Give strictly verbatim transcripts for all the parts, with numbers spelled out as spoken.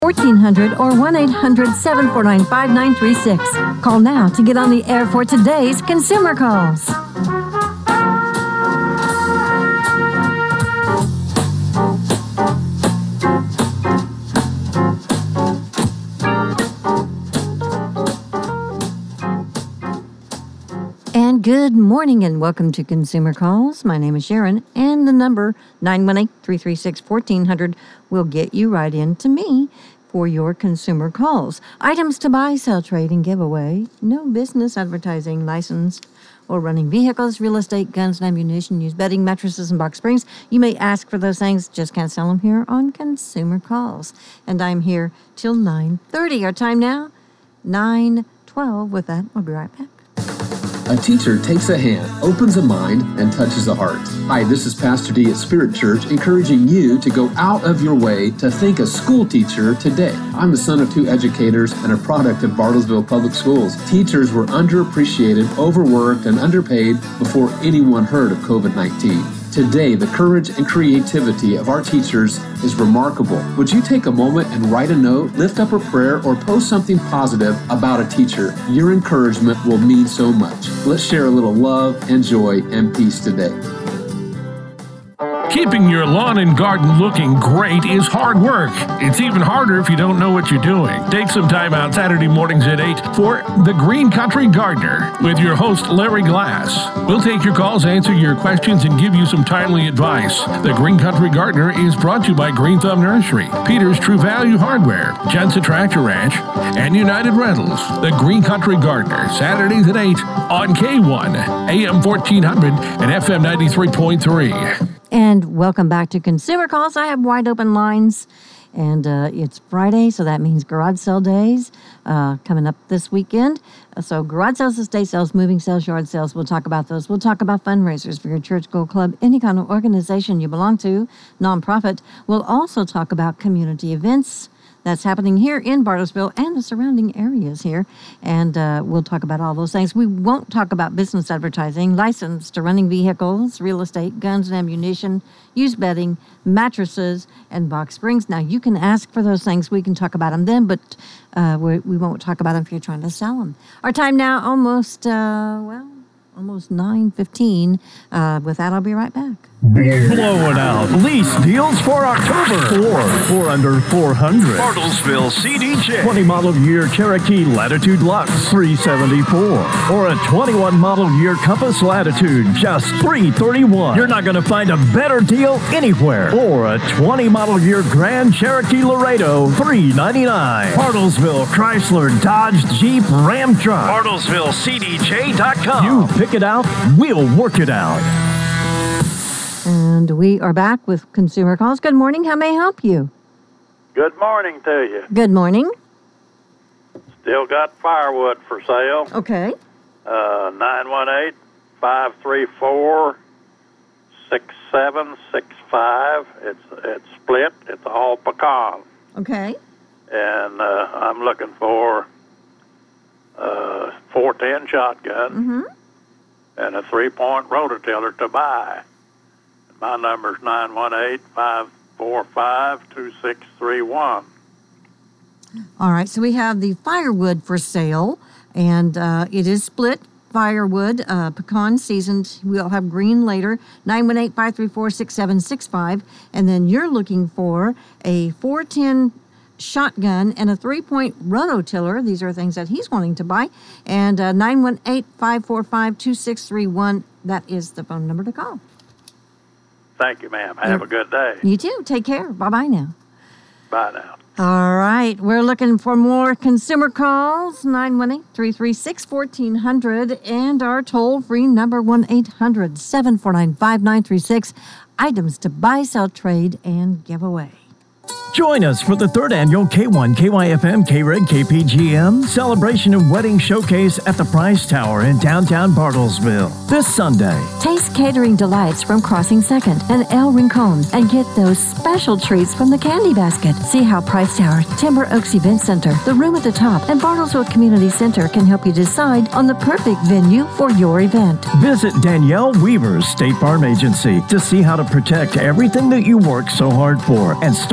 fourteen hundred or one eight hundred seven four nine five nine three six. Call now to get on the air for today's Consumer Calls. And good morning and welcome to Consumer Calls. My name is Sharon, and the number nine one eight, three three six, fourteen hundred will get you right in to me for your consumer calls. Items to buy, sell, trade, and give away. No business advertising, licensed or running vehicles, real estate, guns and ammunition, used bedding, mattresses, and box springs. You may ask for those things, just can't sell them here on Consumer Calls. And I'm here till nine thirty. Our time now, nine twelve. With that, I'll be right back. A teacher takes a hand, opens a mind, and touches a heart. Hi, this is Pastor D at Spirit Church, encouraging you to go out of your way to think a school teacher today. I'm the son of two educators and a product of Bartlesville Public Schools. Teachers were underappreciated, overworked, and underpaid before anyone heard of COVID nineteen. Today, the courage and creativity of our teachers is remarkable. Would you take a moment and write a note, lift up a prayer, or post something positive about a teacher? Your encouragement will mean so much. Let's share a little love and joy and peace today. Keeping your lawn and garden looking great is hard work. It's even harder if you don't know what you're doing. Take some time out Saturday mornings at eight for The Green Country Gardener with your host, Larry Glass. We'll take your calls, answer your questions, and give you some timely advice. The Green Country Gardener is brought to you by Green Thumb Nursery, Peter's True Value Hardware, Jensen Tractor Ranch, and United Rentals. The Green Country Gardener, Saturdays at eight on K one, A M fourteen hundred and F M ninety-three point three. And welcome back to Consumer Calls. I have wide open lines, and uh, it's Friday, so that means garage sale days uh, coming up this weekend. So garage sales, estate sales, moving sales, yard sales, we'll talk about those. We'll talk about fundraisers for your church, Gold Club, any kind of organization you belong to, nonprofit. We'll also talk about community events that's happening here in Bartlesville and the surrounding areas here. And uh, we'll talk about all those things. We won't talk about business advertising, licensed to running vehicles, real estate, guns and ammunition, used bedding, mattresses, and box springs. Now, you can ask for those things. We can talk about them then, but uh, we, we won't talk about them if you're trying to sell them. Our time now almost, uh, well, almost nine fifteen. Uh, with that, I'll be right back. Blowing out lease deals for October. Four, four under four hundred. Bartlesville C D J. twenty model year Cherokee Latitude Lux, three seventy-four. Or a twenty-one model year Compass Latitude, just three thirty-one. You're not going to find a better deal anywhere. Or a twenty model year Grand Cherokee Laredo, three ninety-nine. Bartlesville Chrysler Dodge Jeep Ram Truck. Bartlesville C D J dot com. You pick it out, we'll work it out. And we are back with Consumer Calls. Good morning. How may I help you? Good morning to you. Good morning. Still got firewood for sale. Okay. Uh, nine one eight, five three four, six seven six five. It's it's split. It's all pecan. Okay. And uh, I'm looking for a four ten shotgun Mm-hmm. and a three-point rototiller to buy. My number's nine one eight, five four five, two six three one. All right, so we have the firewood for sale, and uh, it is split firewood, uh, pecan seasoned. We'll have green later, nine one eight, five three four, six seven six five. And then you're looking for a four ten shotgun and a three-point rototiller. These are things that he's wanting to buy. And uh, nine one eight, five four five, two six three one. That is the phone number to call. Thank you, ma'am. Have You're, a good day. You too. Take care. Bye-bye now. Bye now. All right. We're looking for more consumer calls, nine one eight, three three six, fourteen hundred, and our toll-free number, one eight hundred, seven four nine, five nine three six. Items to buy, sell, trade, and give away. Join us for the third annual K one, K Y F M, K R E G, K P G M Celebration and Wedding Showcase at the Price Tower in downtown Bartlesville this Sunday. Taste catering delights from Crossing Second and El Rincon and get those special treats from the Candy Basket. See how Price Tower, Timber Oaks Event Center, the Room at the Top, and Bartlesville Community Center can help you decide on the perfect venue for your event. Visit Danielle Weaver's State Farm Agency to see how to protect everything that you work so hard for and start your Christmas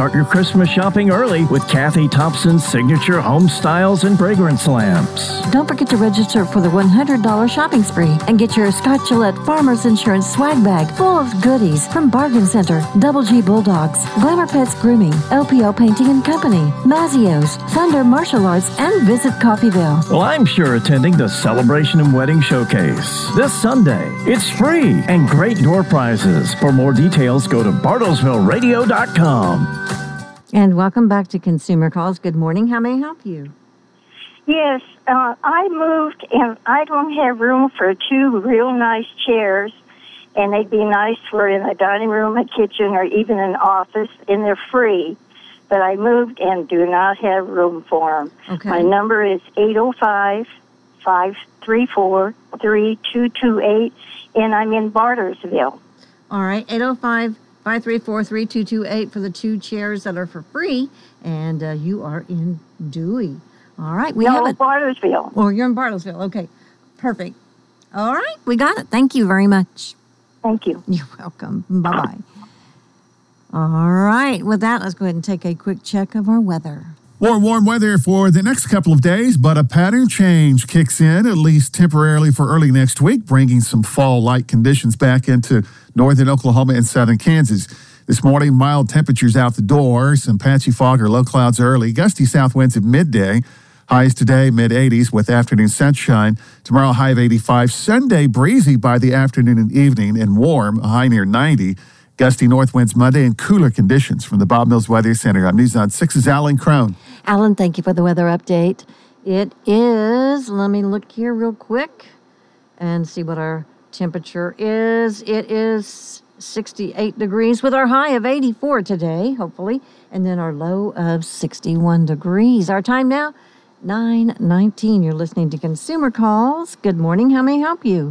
Christmas shopping early with Kathy Thompson's signature home styles and fragrance lamps. Don't forget to register for the one hundred dollars shopping spree and get your Scott Gillette Farmers Insurance swag bag full of goodies from Bargain Center, Double G Bulldogs, Glamour Pets Grooming, L P O Painting and Company, Mazio's, Thunder Martial Arts, and Visit Coffeeville. Well, I'm sure attending the Celebration and Wedding Showcase this Sunday. It's free and great door prizes. For more details, go to bartlesville radio dot com. And welcome back to Consumer Calls. Good morning. How may I help you? Yes, uh, I moved and I don't have room for two real nice chairs, and they'd be nice for in a dining room, a kitchen, or even an office, and they're free. But I moved and do not have room for them. Okay. My number is eight oh five, five three four, three two two eight, and I'm in Bartersville. All right, eight oh five, five three four, three two two eight for the two chairs that are for free, and uh, you are in Dewey. All right, we no, have it. Bartersville. Oh, you're in Bartlesville. Okay, perfect. All right, we got it. Thank you very much. Thank you. You're welcome. Bye-bye. All right, with that, let's go ahead and take a quick check of our weather. Warm, warm weather for the next couple of days, but a pattern change kicks in, at least temporarily for early next week, bringing some fall-like conditions back into northern Oklahoma and southern Kansas. This morning, mild temperatures out the door, some patchy fog or low clouds early, gusty south winds at midday. Highs today, mid-eighties with afternoon sunshine. Tomorrow, high of eighty-five. Sunday, breezy by the afternoon and evening and warm, a high near ninety. Gusty north winds Monday and cooler conditions. From the Bob Mills Weather Center, I'm News on six's Alan Crone. Alan, thank you for the weather update. It is, let me look here real quick and see what our temperature is. It is sixty-eight degrees with our high of eighty-four today, hopefully, and then our low of sixty-one degrees. Our time now, nine nineteen. You're listening to Consumer Calls. Good morning. How may I help you?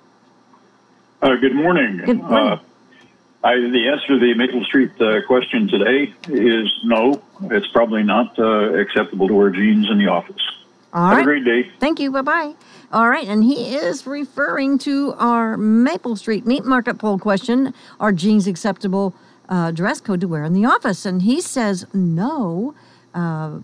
Uh, good morning. Good morning. Uh, I, the answer to the Maple Street uh, question today is no. It's probably not uh, acceptable to wear jeans in the office. All Have right. a great day. Thank you. Bye-bye. All right, and he is referring to our Maple Street Meat Market poll question, are jeans acceptable uh, dress code to wear in the office? And he says no. Uh,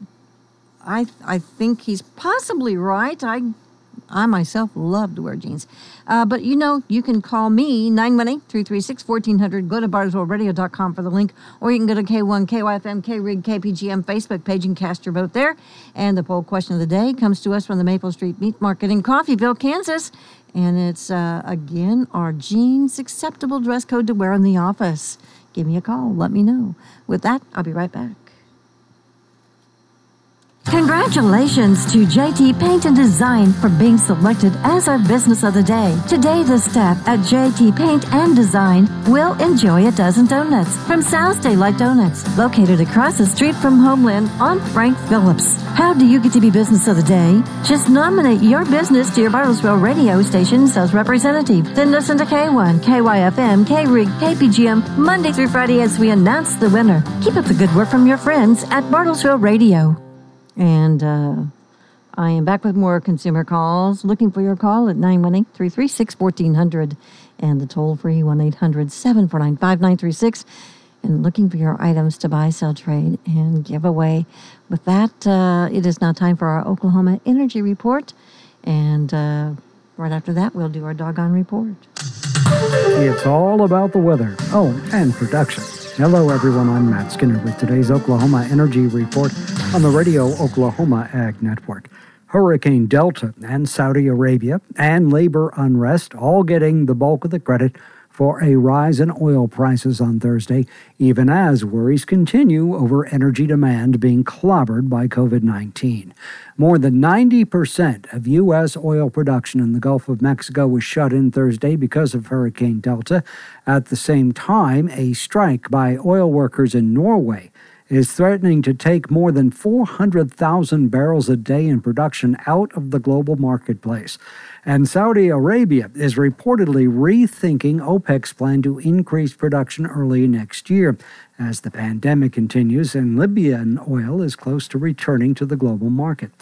I I think he's possibly right. I I myself love to wear jeans. Uh, but, you know, you can call me, nine one eight, three three six, one four zero zero. Go to bartlesville radio dot com for the link. Or you can go to K one, K Y F M, K R I G, K P G M Facebook page and cast your vote there. And the poll question of the day comes to us from the Maple Street Meat Market in Coffeeville, Kansas. And it's, uh, again, are jeans acceptable dress code to wear in the office? Give me a call. Let me know. With that, I'll be right back. Congratulations to J T Paint and Design for being selected as our business of the day. Today, the staff at J T Paint and Design will enjoy a dozen donuts from Sal's Daylight Donuts, located across the street from Homeland on Frank Phillips. How do you get to be business of the day? Just nominate your business to your Bartlesville radio station sales representative. Then listen to K one, K Y F M, K R I G, K P G M Monday through Friday as we announce the winner. Keep up the good work from your friends at Bartlesville Radio. And uh, I am back with more consumer calls. Looking for your call at nine one eight, three three six, one four zero zero and the toll-free one eight hundred, seven four nine, five nine three six. And looking for your items to buy, sell, trade, and give away. With that, uh, it is now time for our Oklahoma Energy Report. And uh, right after that, we'll do our doggone report. It's all about the weather. Oh, and production. Hello, everyone. I'm Matt Skinner with today's Oklahoma Energy Report on the Radio Oklahoma Ag Network. Hurricane Delta and Saudi Arabia and labor unrest all getting the bulk of the credit for a rise in oil prices on Thursday, even as worries continue over energy demand being clobbered by covid nineteen. More than ninety percent of U S oil production in the Gulf of Mexico was shut in Thursday because of Hurricane Delta. At the same time, a strike by oil workers in Norway is threatening to take more than four hundred thousand barrels a day in production out of the global marketplace. And Saudi Arabia is reportedly rethinking OPEC's plan to increase production early next year as the pandemic continues and Libyan oil is close to returning to the global market.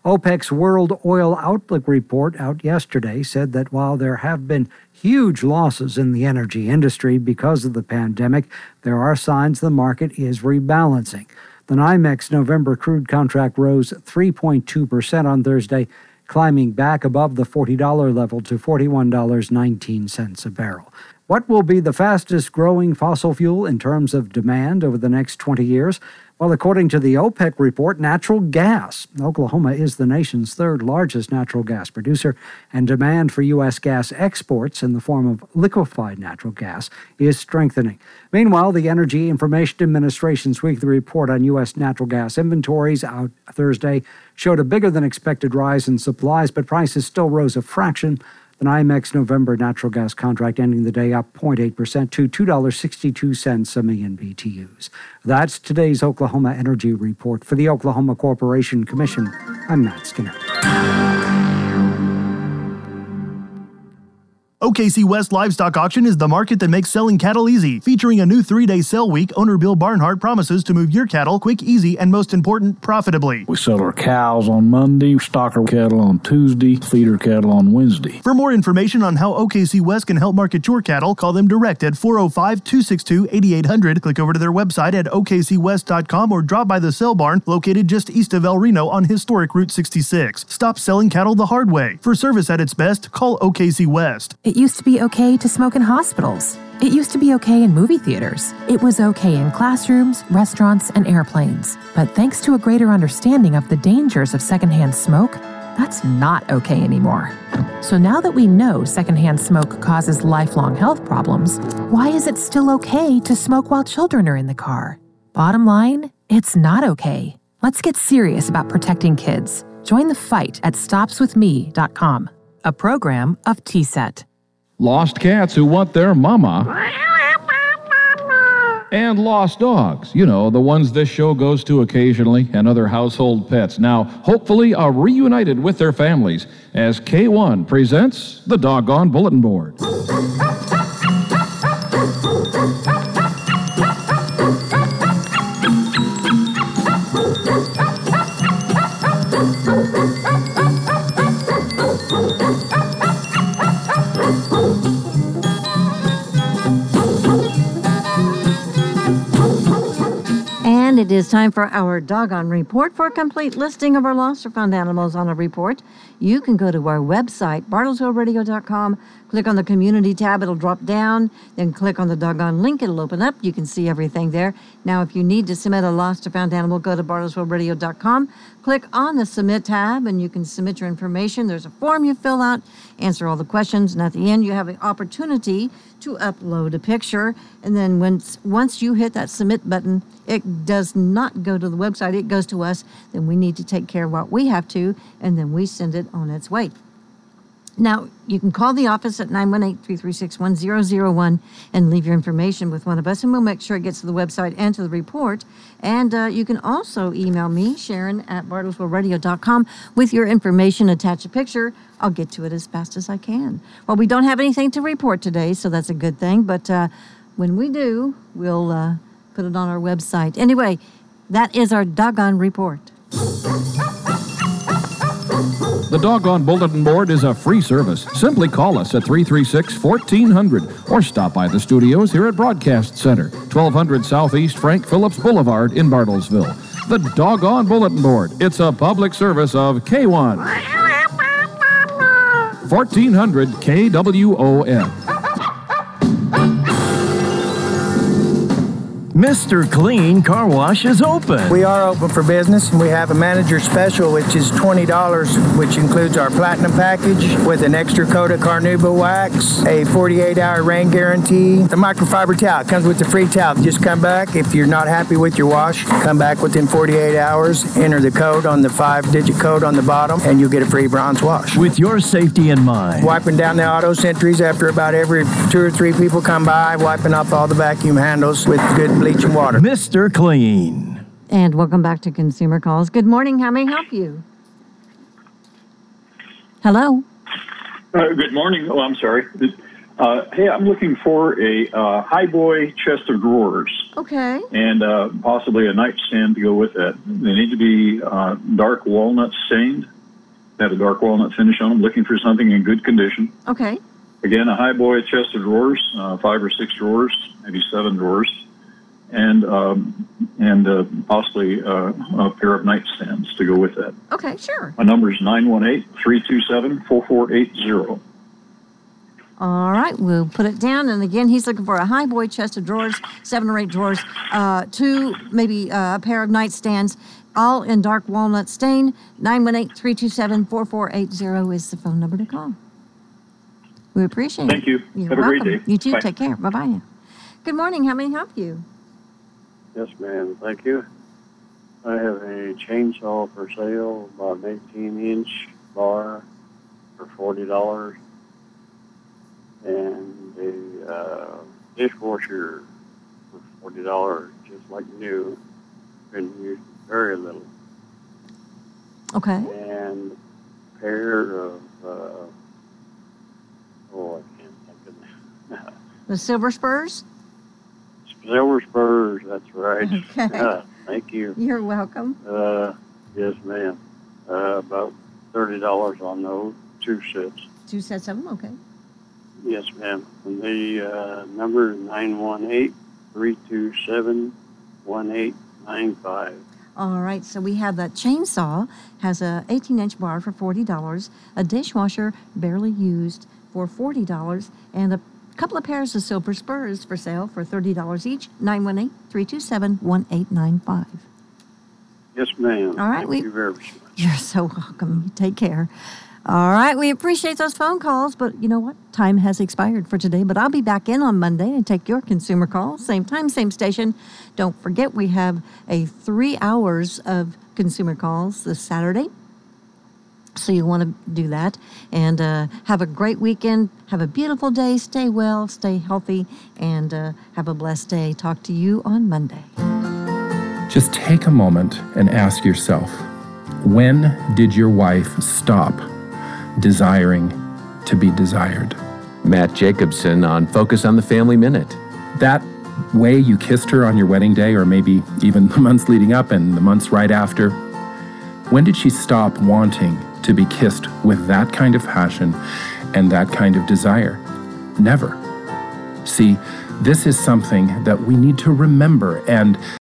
OPEC's World Oil Outlook report out yesterday said that while there have been huge losses in the energy industry because of the pandemic, there are signs the market is rebalancing. The NYMEX November crude contract rose three point two percent on Thursday, climbing back above the forty dollars level to forty-one dollars and nineteen cents a barrel. What will be the fastest growing fossil fuel in terms of demand over the next twenty years? Well, according to the OPEC report, natural gas. Oklahoma is the nation's third largest natural gas producer, and demand for U S gas exports in the form of liquefied natural gas is strengthening. Meanwhile, the Energy Information Administration's weekly report on U S natural gas inventories out Thursday showed a bigger than expected rise in supplies, but prices still rose a fraction. The NYMEX November natural gas contract ending the day up zero point eight percent to two dollars and sixty-two cents a million B T Us. That's today's Oklahoma Energy Report. For the Oklahoma Corporation Commission, I'm Matt Skinner. O K C West Livestock Auction is the market that makes selling cattle easy. Featuring a new three-day sale week, owner Bill Barnhart promises to move your cattle quick, easy, and most important, profitably. We sell our cows on Monday, stock our cattle on Tuesday, feed our cattle on Wednesday. For more information on how O K C West can help market your cattle, call them direct at four oh five, two six two, eight eight hundred. Click over to their website at O K C west dot com or drop by the sale barn located just east of El Reno on historic Route sixty-six. Stop selling cattle the hard way. For service at its best, call O K C West. It used to be okay to smoke in hospitals. It used to be okay in movie theaters. It was okay in classrooms, restaurants, and airplanes. But thanks to a greater understanding of the dangers of secondhand smoke, that's not okay anymore. So now that we know secondhand smoke causes lifelong health problems, why is it still okay to smoke while children are in the car? Bottom line, it's not okay. Let's get serious about protecting kids. Join the fight at stops with me dot com, a program of T S E T. Lost cats who want their mama. And lost dogs, you know, the ones this show goes to occasionally, and other household pets, now hopefully are reunited with their families as K one presents the Doggone Bulletin Board. And it is time for our Doggone Report. For a complete listing of our lost or found animals on a report, you can go to our website, bartlesville radio dot com, click on the Community tab, it'll drop down, then click on the Doggone link, it'll open up. You can see everything there. Now, if you need to submit a lost or found animal, go to bartlesville radio dot com, click on the Submit tab, and you can submit your information. There's a form you fill out, answer all the questions, and at the end, you have the opportunity to upload a picture. And then once, once you hit that Submit button, it does not go to the website, it goes to us. Then we need to take care of what we have to, and then we send it on its way. Now, you can call the office at nine one eight, three three six, one zero zero one and leave your information with one of us, and we'll make sure it gets to the website and to the report. And uh, you can also email me, Sharon, at bartlesville radio dot com with your information, attach a picture. I'll get to it as fast as I can. Well, we don't have anything to report today, so that's a good thing. But uh, when we do, we'll uh, put it on our website. Anyway, that is our Doggone Report. The Doggone Bulletin Board is a free service. Simply call us at three three six, fourteen hundred or stop by the studios here at Broadcast Center, twelve hundred Southeast Frank Phillips Boulevard in Bartlesville. The Doggone Bulletin Board. It's a public service of K one. fourteen hundred K W O N. Mister Clean Car Wash is open. We are open for business, and we have a manager special, which is twenty dollars, which includes our platinum package with an extra coat of Carnauba wax, a forty-eight hour rain guarantee. The microfiber towel comes with the free towel. Just come back. If you're not happy with your wash, come back within forty-eight hours, enter the code on the five-digit code on the bottom, and you'll get a free bronze wash. With your safety in mind. Wiping down the auto sentries after about every two or three people come by, wiping off all the vacuum handles with good bleach and water. Mister Clean. And welcome back to Consumer Calls. Good morning. How may I help you? Hello. Uh, good morning. Oh, I'm sorry. Uh, Uh, hey, I'm looking for a uh, Highboy chest of drawers. Okay. And uh, possibly a nightstand to go with that. They need to be uh, dark walnut stained. They have a dark walnut finish on them. Looking for something in good condition. Okay. Again, a Highboy chest of drawers, uh, five or six drawers, maybe seven drawers, and um, and uh, possibly uh, a pair of nightstands to go with that. Okay, sure. My number is nine one eight, three two seven, four four eight zero. All right, we'll put it down. And again, he's looking for a Highboy chest of drawers, seven or eight drawers, uh, two, maybe uh, a pair of nightstands, all in dark walnut stain. nine one eight, three two seven, four four eight zero is the phone number to call. We appreciate Thank it. you. You're Have welcome. a great day. You too. Bye. Take care. Bye-bye now. Good morning. How may I help you? Yes, ma'am. Thank you. I have a chainsaw for sale, about an eighteen inch bar for forty dollars, and a uh, dishwasher for forty dollars, just like new. Been used very little. Okay. And a pair of, uh, oh, I can't think of that. The silver spurs? Silver spurs, that's right. Okay. Uh, thank you. You're welcome. Uh, yes, ma'am. Uh, about thirty dollars on those, two sets. Two sets of them? Okay. Yes, ma'am. And the uh, number is nine one eight, three two seven, one eight nine five. All right, so we have that chainsaw, has a eighteen inch bar for forty dollars, a dishwasher barely used for forty dollars, and a couple of pairs of silver spurs for sale for thirty dollars each. nine one eight, three two seven, one eight nine five. Yes, ma'am. All right, Thank we- you very much. You're so welcome. You take care. All right, we appreciate those phone calls, but you know what? Time has expired for today, but I'll be back in on Monday and take your consumer calls. Same time, same station. Don't forget, we have a three hours of consumer calls this Saturday. So you want to do that. And uh, have a great weekend. Have a beautiful day. Stay well, stay healthy, and uh, have a blessed day. Talk to you on Monday. Just take a moment and ask yourself, when did your wife stop desiring to be desired? Matt Jacobson on Focus on the Family Minute. That way you kissed her on your wedding day, or maybe even the months leading up and the months right after, when did she stop wanting to be kissed with that kind of passion and that kind of desire? Never. See, this is something that we need to remember and